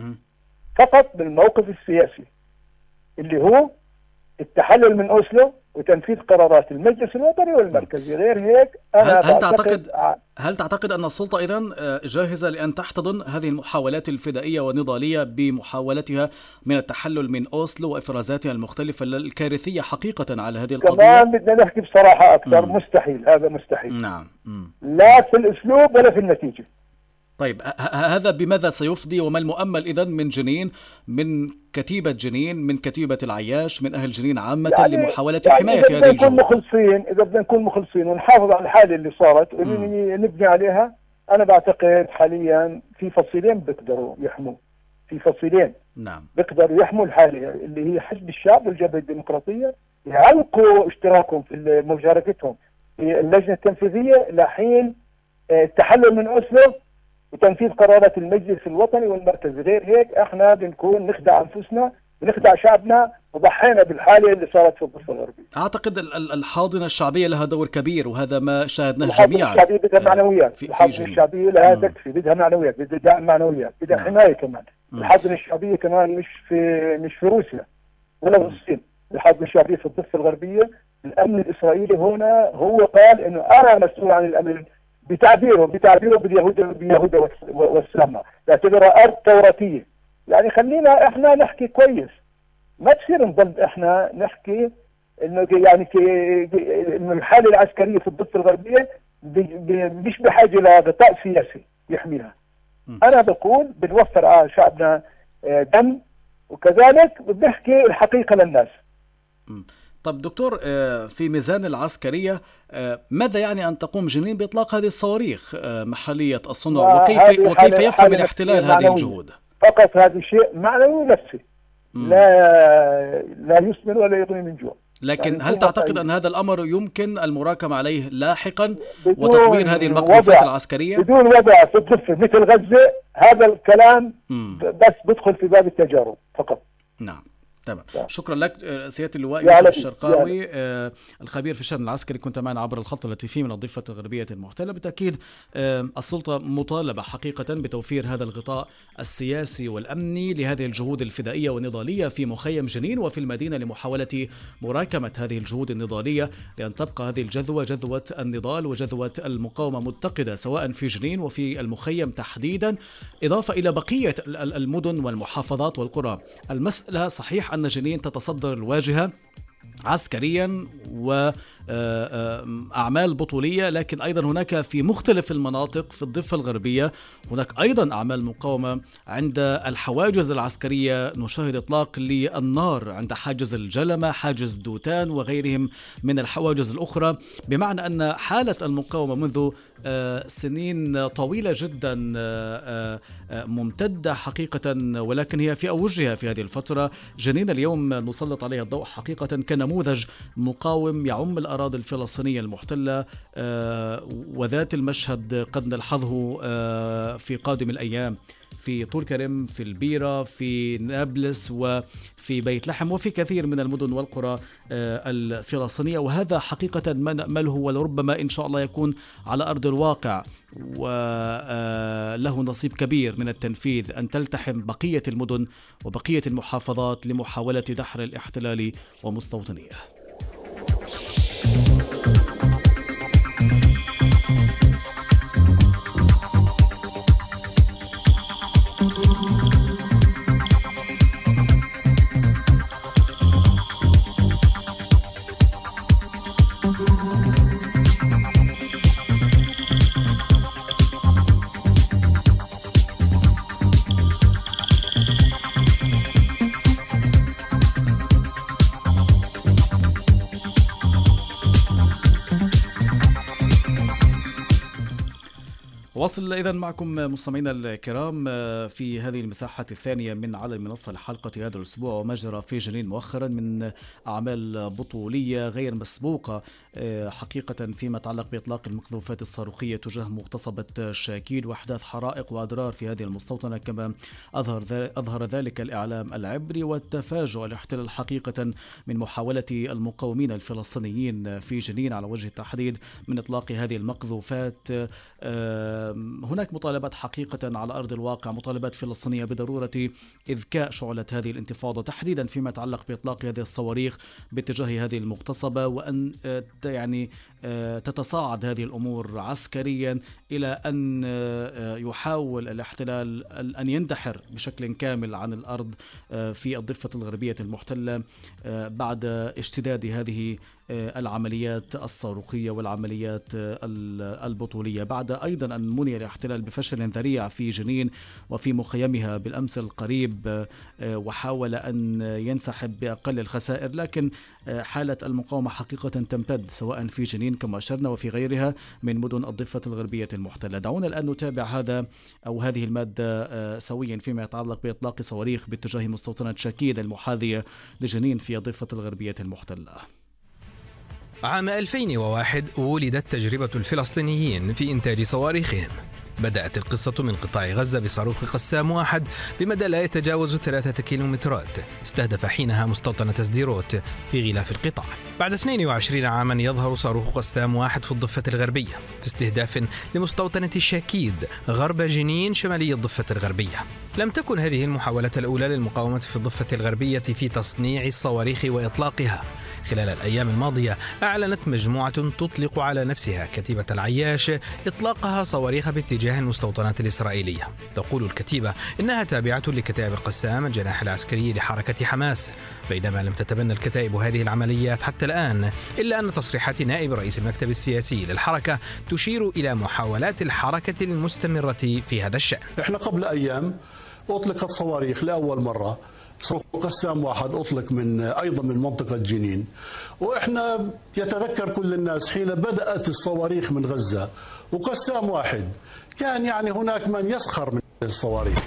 فقط بالموقف السياسي اللي هو التحلل من أوسلو وتنفيذ قرارات المجلس الوطني والمركزي. غير هيك أنا هل تعتقد أن السلطة إذن جاهزة لأن تحتضن هذه المحاولات الفدائية والنضالية بمحاولتها من التحلل من أوسلو وإفرازاتها المختلفة الكارثية حقيقة على هذه القضية؟ كمان بدنا نحكي بصراحة أكثر. مستحيل، هذا مستحيل. نعم. لا في الأسلوب ولا في النتيجة. طيب هذا بماذا سيفضي، وما المؤمل إذن من جنين، من كتيبة جنين، من كتيبة العياش، من أهل جنين عامة لمحاولة حماية هذه الجهود؟ إذا بدنا نكون مخلصين ونحافظ على الحالة اللي صارت ونبني عليها، أنا بعتقد حاليا في فصيلين بيقدروا يحموا. في فصيلين نعم بيقدروا يحموا الحالة، اللي هي حزب الشعب والجبهة الديمقراطية، يعلقوا اشتراكهم في مشاركتهم في اللجنة التنفيذية لحين التحلل من أوسلو وتنفيذ قرارات المجلس الوطني والمركزي. غير هيك احنا بنكون نخدع انفسنا ونخدع شعبنا، وضحينا بالحاله اللي صارت في الضفه الغربيه. اعتقد الحاضنه الشعبيه لها دور كبير، وهذا ما شاهدناه جميعا. الحاضنه الشعبيه بدها معنويات. الحاضنه الشعبيه لها تكفي، بدها معنويات، بدها دعم معنويات، بدها حمايه كمان. الحاضنه الشعبيه كمان مش في روسيا ولا في الصين. الحاضنه الشعبيه في الضفه الغربيه. الامن الاسرائيلي هنا هو قال انه انا مسؤول عن الامن بتعبيره باليهود والسامة، يعتبرها أرض توراتية. خلينا احنا نحكي كويس، ما تصير نضل احنا نحكي انه انه الحالة العسكرية في الضفة الغربية مش بحاجة لغطاء سياسي يحميها. انا بقول بنوفر على شعبنا دم، وكذلك بنحكي الحقيقة للناس. طب دكتور، في ميزان العسكرية ماذا يعني أن تقوم جنين بإطلاق هذه الصواريخ محلية الصنع، وكيف يفهم الاحتلال هذه الجهود؟ فقط هذا شيء معنوي نفسي، لا يسمن ولا يغني من جوع. لكن هل تعتقد أن هذا الأمر يمكن المراكمة عليه لاحقا وتطوير هذه المقذوفات العسكرية؟ بدون وضع في الضفة مثل غزة، هذا الكلام بس بدخل في باب التجارب فقط. نعم. تمام. شكرا لك سيادة اللواء يوسف الشرقاوي الخبير في الشأن العسكري، كنت معنا عبر الخط اللطيفي من الضفة الغربية المحتلة. بالتأكيد السلطة مطالبة حقيقة بتوفير هذا الغطاء السياسي والأمني لهذه الجهود الفدائية والنضالية في مخيم جنين وفي المدينة، لمحاولة مراكمة هذه الجهود النضالية لأن تبقى هذه الجذوة جذوة النضال وجذوة المقاومة متقدة، سواء في جنين وفي المخيم تحديدا، إضافة إلى بقية المدن والمحافظات والقرى. المسألة صحيح أن جنين تتصدر الواجهة عسكريا وأعمال بطولية، لكن أيضا هناك في مختلف المناطق في الضفة الغربية هناك أيضا أعمال مقاومة. عند الحواجز العسكرية نشاهد إطلاق للنار عند حاجز الجلمة، حاجز دوتان وغيرهم من الحواجز الأخرى، بمعنى أن حالة المقاومة منذ سنين طويلة جدا ممتدة حقيقة، ولكن هي في أوجها في هذه الفترة. جنين اليوم نسلط عليها الضوء حقيقة كنموذج مقاوم يعم الأراضي الفلسطينية المحتلة، وذات المشهد قد نلحظه في قادم الأيام في طول كرم، في البيرة، في نابلس، وفي بيت لحم، وفي كثير من المدن والقرى الفلسطينية. وهذا حقيقة ما نأمله، ولربما إن شاء الله يكون على أرض الواقع وله نصيب كبير من التنفيذ، أن تلتحم بقية المدن وبقية المحافظات لمحاولة دحر الاحتلال ومستوطنيه. واصل إذا معكم مستمعينا الكرام في هذه المساحة الثانية من على المنصة لحلقة هذا الأسبوع، وما جرى في جنين مؤخرا من أعمال بطولية غير مسبوقة حقيقة فيما يتعلق بإطلاق المقذوفات الصاروخية تجاه مغتصبة شاكيل وأحداث حرائق وأضرار في هذه المستوطنة، كما أظهر ذلك الإعلام العبري والتفاجؤ الاحتلال حقيقة من محاولة المقاومين الفلسطينيين في جنين على وجه التحديد من إطلاق هذه المقذوفات. هناك مطالبات حقيقة على أرض الواقع، مطالبات فلسطينية بضرورة إذكاء شعلة هذه الانتفاضة تحديدا فيما يتعلق بإطلاق هذه الصواريخ باتجاه هذه المغتصبة، وأن يعني تتصاعد هذه الأمور عسكريا إلى أن يحاول الاحتلال أن يندحر بشكل كامل عن الأرض في الضفة الغربية المحتلة بعد اشتداد هذه العمليات الصاروخية والعمليات البطولية، بعد أيضا أن مني الاحتلال بفشل ذريع في جنين وفي مخيمها بالأمس القريب، وحاول أن ينسحب بأقل الخسائر، لكن حالة المقاومة حقيقة تمتد سواء في جنين كما أشرنا وفي غيرها من مدن الضفة الغربية المحتلة. دعونا الآن نتابع هذا أو هذه المادة سويا فيما يتعلق بإطلاق صواريخ باتجاه مستوطنة شاكيل المحاذية لجنين في الضفة الغربية المحتلة. عام 2001 ولدت تجربة الفلسطينيين في إنتاج صواريخهم. بدأت القصة من قطاع غزة بصاروخ قسام 1 بمدى لا يتجاوز 3 كيلومترات، استهدف حينها مستوطنة سديروت في غلاف القطاع. بعد 22 عاما يظهر صاروخ قسام 1 في الضفة الغربية في استهداف لمستوطنة شاكيد غرب جنين شمالي الضفة الغربية. لم تكن هذه المحاولة الأولى للمقاومة في الضفة الغربية في تصنيع الصواريخ وإطلاقها. خلال الأيام الماضية أعلنت مجموعة تطلق على نفسها كتيبة العياش إطلاقها صواريخ باتجاه المستوطنات الإسرائيلية. تقول الكتيبة إنها تابعة لكتائب القسام الجناح العسكري لحركة حماس، بينما لم تتبنى الكتائب هذه العمليات حتى الآن، إلا أن تصريحات نائب رئيس المكتب السياسي للحركة تشير إلى محاولات الحركة المستمرة في هذا الشأن. إحنا قبل أيام أطلقت صواريخ لأول مرة، صاروخ قسام 1 أطلق أيضا من منطقة جنين، وإحنا يتذكر كل الناس حين بدأت الصواريخ من غزة وقسام 1 كان يعني هناك من يسخر من الصواريخ.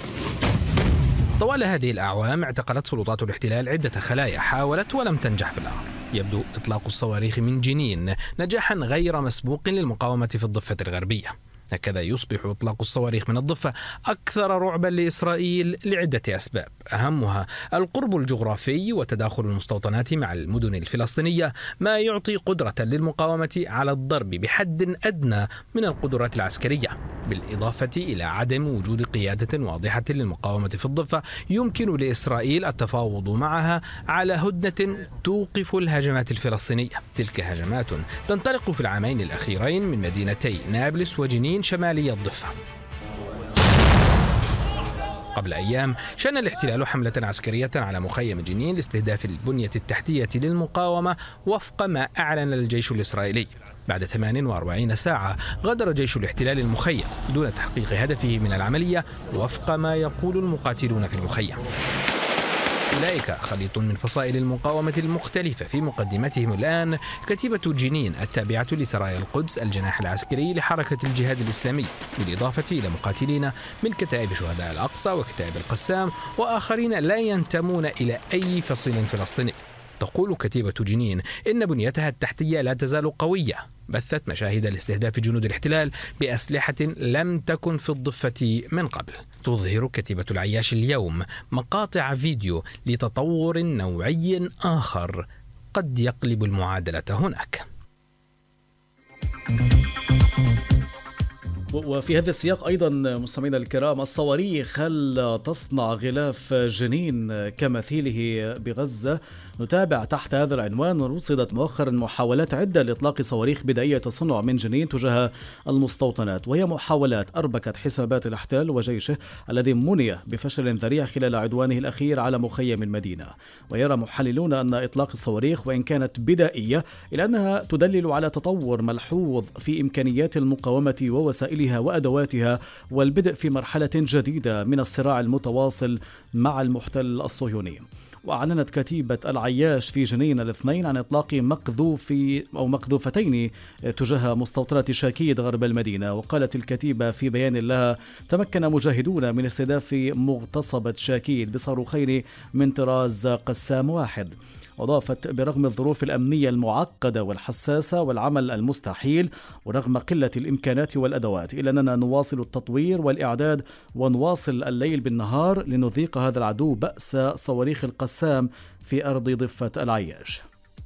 طوال هذه الأعوام اعتقلت سلطات الاحتلال عدة خلايا حاولت ولم تنجح في الأمر. يبدو إطلاق الصواريخ من جنين نجاحا غير مسبوق للمقاومة في الضفة الغربية. هكذا يصبح إطلاق الصواريخ من الضفة أكثر رعبا لإسرائيل لعدة أسباب، أهمها القرب الجغرافي وتداخل المستوطنات مع المدن الفلسطينية، ما يعطي قدرة للمقاومة على الضرب بحد أدنى من القدرات العسكرية، بالإضافة إلى عدم وجود قيادة واضحة للمقاومة في الضفة يمكن لإسرائيل التفاوض معها على هدنة توقف الهجمات الفلسطينية. تلك هجمات تنطلق في العامين الأخيرين من مدينتي نابلس وجنين شمالي الضفة. قبل أيام شن الاحتلال حملة عسكرية على مخيم جنين لاستهداف البنية التحتية للمقاومة وفق ما أعلن الجيش الإسرائيلي. بعد 48 ساعة غادر جيش الاحتلال المخيم دون تحقيق هدفه من العملية وفق ما يقول المقاتلون في المخيم. أولئك خليط من فصائل المقاومة المختلفة، في مقدمتهم الآن كتيبة جنين التابعة لسرايا القدس الجناح العسكري لحركة الجهاد الإسلامي، بالإضافة إلى مقاتلين من كتائب شهداء الأقصى وكتائب القسام وآخرين لا ينتمون إلى أي فصيل فلسطيني. تقول كتيبة جنين إن بنيتها التحتية لا تزال قوية. بثت مشاهد لاستهداف جنود الاحتلال بأسلحة لم تكن في الضفة من قبل. تظهر كتيبة العياش اليوم مقاطع فيديو لتطور نوعي آخر قد يقلب المعادلة هناك. وفي هذا السياق أيضا مستمعينا الكرام، الصواريخ هل تصنع غلاف جنين كمثيله بغزة؟ نتابع تحت هذا العنوان. رصدت مؤخرا محاولات عدة لإطلاق صواريخ بدائية الصنع من جنين تجاه المستوطنات، وهي محاولات أربكت حسابات الاحتلال وجيشه الذي مني بفشل ذريع خلال عدوانه الأخير على مخيم المدينة. ويرى محللون أن إطلاق الصواريخ وإن كانت بدائية إلا أنها تدلل على تطور ملحوظ في إمكانيات المقاومة ووسائلها وأدواتها، والبدء في مرحلة جديدة من الصراع المتواصل مع المحتل الصهيوني. وأعلنت كتيبة العياش في جنين الاثنين عن إطلاق مقذوفتين تجاه مستوطنة شاكيد غرب المدينة. وقالت الكتيبة في بيان لها: تمكن مجاهدون من استهداف مغتصبة شاكيد بصاروخين من طراز قسام واحد. أضافت: برغم الظروف الأمنية المعقدة والحساسة والعمل المستحيل ورغم قلة الإمكانات والأدوات، إلا أننا نواصل التطوير والإعداد ونواصل الليل بالنهار لنذيق هذا العدو بأس صواريخ القسام في أرض ضفة العياش.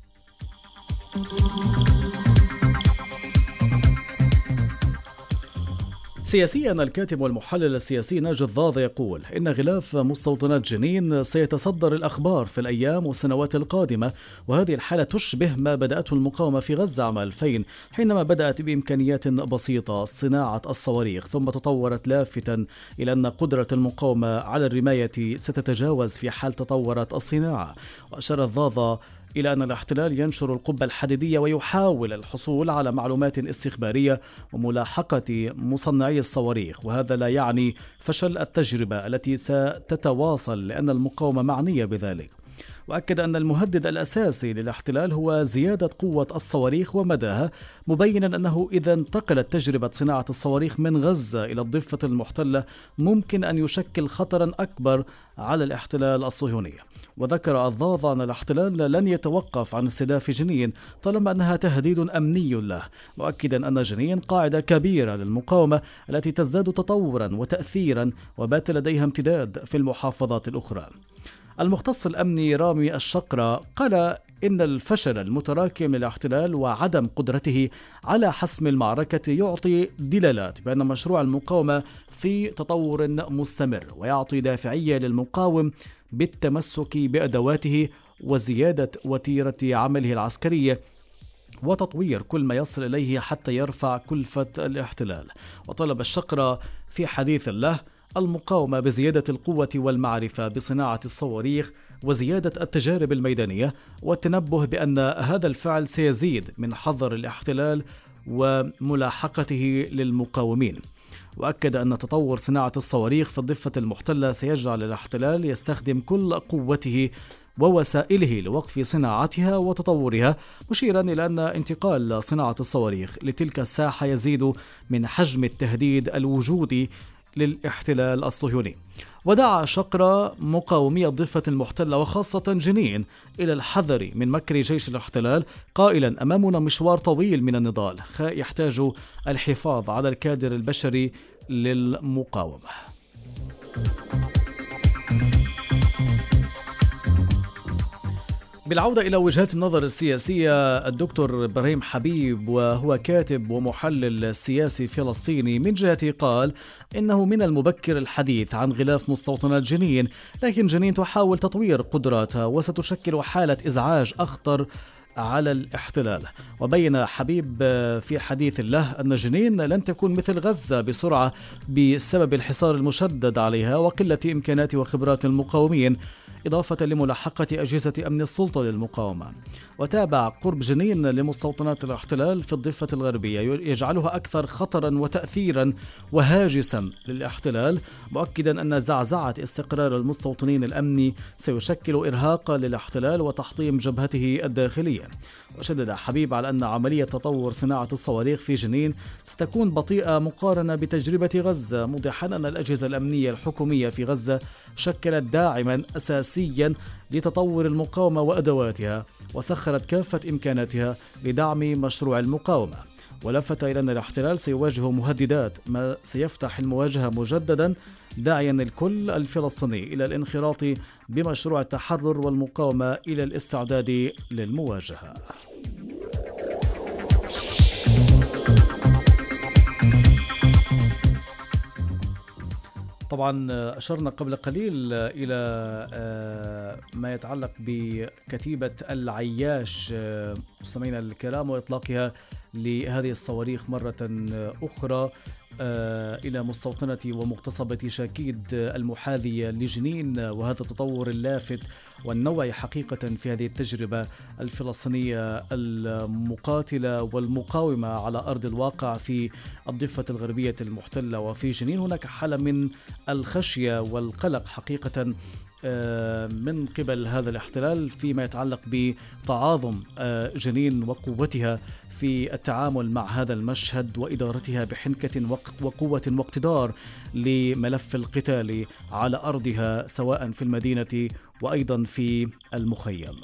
سياسيا، الكاتب والمحلل السياسي ناجي الضاضي يقول إن غلاف مستوطنات جنين سيتصدر الأخبار في الأيام والسنوات القادمة، وهذه الحالة تشبه ما بدأته المقاومة في غزة عام 2000 حينما بدأت بإمكانيات بسيطة صناعة الصواريخ، ثم تطورت لافتا إلى أن قدرة المقاومة على الرماية ستتجاوز في حال تطورت الصناعة. وأشار الضاضي إلى أن الاحتلال ينشر القبة الحديدية ويحاول الحصول على معلومات استخبارية وملاحقة مصنعي الصواريخ، وهذا لا يعني فشل التجربة التي ستتواصل لأن المقاومة معنية بذلك. وأكد أن المهدد الأساسي للاحتلال هو زيادة قوة الصواريخ ومداها، مبينا أنه إذا انتقلت تجربة صناعة الصواريخ من غزة إلى الضفة المحتلة ممكن أن يشكل خطرا أكبر على الاحتلال الصهيوني. وذكر الضاضي أن الاحتلال لن يتوقف عن استهداف جنين طالما أنها تهديد أمني له، مؤكدا أن جنين قاعدة كبيرة للمقاومة التي تزداد تطورا وتأثيرا وبات لديها امتداد في المحافظات الأخرى. المختص الأمني رامي الشقرة قال إن الفشل المتراكم للاحتلال وعدم قدرته على حسم المعركة يعطي دلالات بأن مشروع المقاومة في تطور مستمر، ويعطي دافعية للمقاوم بالتمسك بأدواته وزيادة وتيرة عمله العسكرية وتطوير كل ما يصل إليه حتى يرفع كلفة الاحتلال. وطلب الشقرة في حديث له المقاومة بزيادة القوة والمعرفة بصناعة الصواريخ وزيادة التجارب الميدانية، والتنبه بأن هذا الفعل سيزيد من حظر الاحتلال وملاحقته للمقاومين. وأكد أن تطور صناعة الصواريخ في الضفة المحتلة سيجعل الاحتلال يستخدم كل قوته ووسائله لوقف صناعتها وتطورها، مشيرا إلى أن انتقال صناعة الصواريخ لتلك الساحة يزيد من حجم التهديد الوجودي للاحتلال الصهيوني. ودعا شقرة مقاومي الضفة المحتلة وخاصة جنين إلى الحذر من مكر جيش الاحتلال، قائلا: أمامنا مشوار طويل من النضال يحتاج الحفاظ على الكادر البشري للمقاومة. بالعودة إلى وجهات النظر السياسية، الدكتور إبراهيم حبيب وهو كاتب ومحلل سياسي فلسطيني من جهته قال إنه من المبكر الحديث عن غلاف مستوطنات جنين، لكن جنين تحاول تطوير قدراتها وستشكل حالة إزعاج أخطر على الاحتلال. وبين حبيب في حديث له أن جنين لن تكون مثل غزة بسرعة بسبب الحصار المشدد عليها وقلة إمكانات وخبرات المقاومين، إضافة لملاحقة أجهزة أمن السلطة للمقاومة. وتابع قرب جنين لمستوطنات الاحتلال في الضفة الغربية يجعلها أكثر خطرا وتأثيرا وهاجسا للاحتلال، مؤكدا أن زعزعة استقرار المستوطنين الأمني سيشكل إرهاقا للاحتلال وتحطيم جبهته الداخلية. وشدد حبيب على أن عملية تطور صناعة الصواريخ في جنين ستكون بطيئة مقارنة بتجربة غزة، موضحا أن الأجهزة الأمنية الحكومية في غزة شكلت داعما أساسيا لتطور المقاومة وأدواتها، وسخرت كافة إمكاناتها لدعم مشروع المقاومة. ولفت إلى أن الاحتلال سيواجه مهددات ما سيفتح المواجهة مجددا، داعيا الكل الفلسطيني إلى الانخراط بمشروع التحرر والمقاومة إلى الاستعداد للمواجهة. طبعا أشرنا قبل قليل إلى ما يتعلق بكتيبة العياش، سمعنا الكلام وإطلاقها لهذه الصواريخ مرة أخرى إلى مستوطنة ومغتصبة شاكيد المحاذية لجنين. وهذا التطور اللافت والنوعي حقيقة في هذه التجربة الفلسطينية المقاتلة والمقاومة على أرض الواقع في الضفة الغربية المحتلة وفي جنين. هناك حالة من الخشية والقلق حقيقة من قبل هذا الاحتلال فيما يتعلق بتعاظم جنين وقوتها في التعامل مع هذا المشهد وإدارتها بحنكة وقوة واقتدار لملف القتال على أرضها سواء في المدينة وأيضا في المخيم.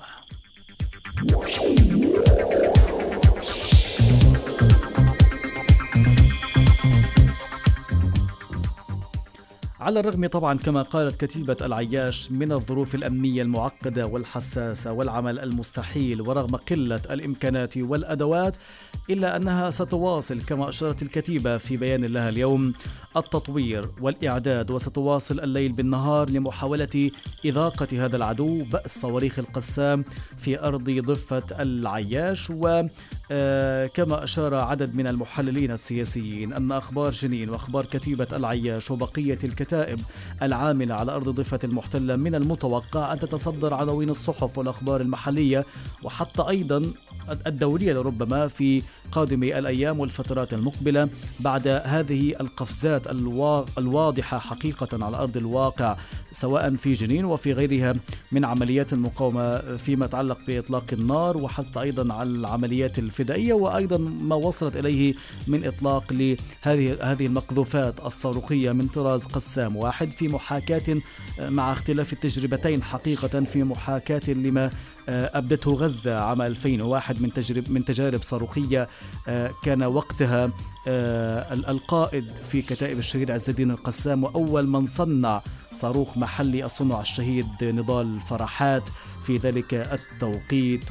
على الرغم طبعا كما قالت كتيبة العياش من الظروف الأمنية المعقدة والحساسة والعمل المستحيل ورغم قلة الإمكانات والأدوات، إلا أنها ستواصل كما أشارت الكتيبة في بيان لها اليوم التطوير والإعداد، وستواصل الليل بالنهار لمحاولة إذاقة هذا العدو بأس صواريخ القسام في أرض ضفة العياش. وكما أشار عدد من المحللين السياسيين أن أخبار جنين وأخبار كتيبة العياش وبقية الكتائب العاملة على أرض ضفة المحتلة من المتوقع أن تتصدر عناوين الصحف والأخبار المحلية وحتى أيضا الدولية لربما في قادم الأيام والفترات المقبلة بعد هذه القفزات الواضحة حقيقة على أرض الواقع سواء في جنين وفي غيرها من عمليات المقاومة فيما يتعلق بإطلاق النار وحتى أيضا على العمليات الفدائية وأيضا ما وصلت إليه من إطلاق لهذه المقذوفات الصاروخية من طراز قسام واحد في محاكاة مع اختلاف التجربتين حقيقة في محاكاة لما أبدته غزة عام 2001 من تجارب صاروخية كان وقتها القائد في كتائب الشهيد عز الدين القسام وأول من صنع صاروخ محلي الصنع الشهيد نضال فرحات في ذلك التوقيت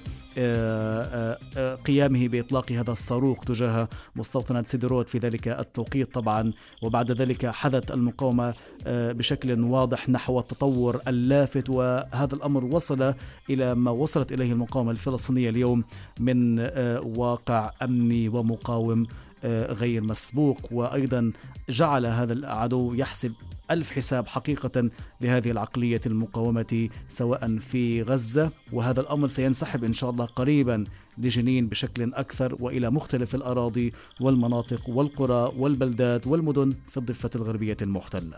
وقيامه بإطلاق هذا الصاروخ تجاه مستوطنة سيدرود في ذلك التوقيت طبعا. وبعد ذلك حدث المقاومة بشكل واضح نحو التطور اللافت، وهذا الأمر وصل إلى ما وصلت إليه المقاومة الفلسطينية اليوم من واقع أمني ومقاوم غير مسبوق، وأيضا جعل هذا العدو يحسب ألف حساب حقيقة لهذه العقلية المقاومة سواء في غزة، وهذا الأمر سينسحب إن شاء الله قريبا لجنين بشكل أكثر وإلى مختلف الأراضي والمناطق والقرى والبلدات والمدن في الضفة الغربية المحتلة.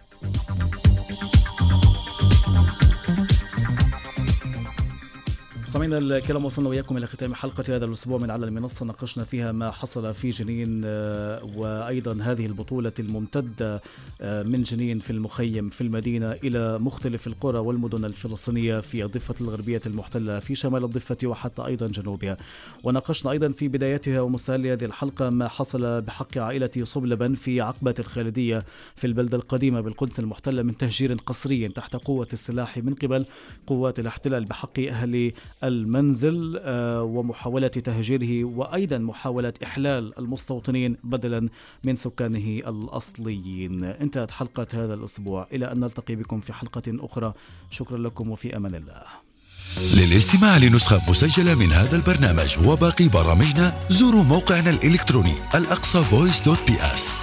سمعنا الكلام، وصلنا وياكم إلى ختام حلقة هذا الأسبوع من على المنصة، ناقشنا فيها ما حصل في جنين وأيضا هذه البطولة الممتدة من جنين في المخيم في المدينة إلى مختلف القرى والمدن الفلسطينية في الضفة الغربية المحتلة في شمال الضفة وحتى أيضا جنوبها. وناقشنا أيضا في بدايتها ومستهل هذه الحلقة ما حصل بحق عائلة صبلبن في عقبة الخالدية في البلدة القديمة بالقدس المحتلة من تهجير قسري تحت قوة السلاح من قبل قوات الاحتلال بحق أهل المنزل ومحاولة تهجيره وأيضا محاولة إحلال المستوطنين بدلا من سكانه الأصليين. انتهت حلقة هذا الأسبوع، إلى أن نلتقي بكم في حلقة أخرى. شكرا لكم وفي أمان الله. للاستماع لنسخة مسجلة من هذا البرنامج وباقي برامجنا زوروا موقعنا الإلكتروني الأقصى voice.ps.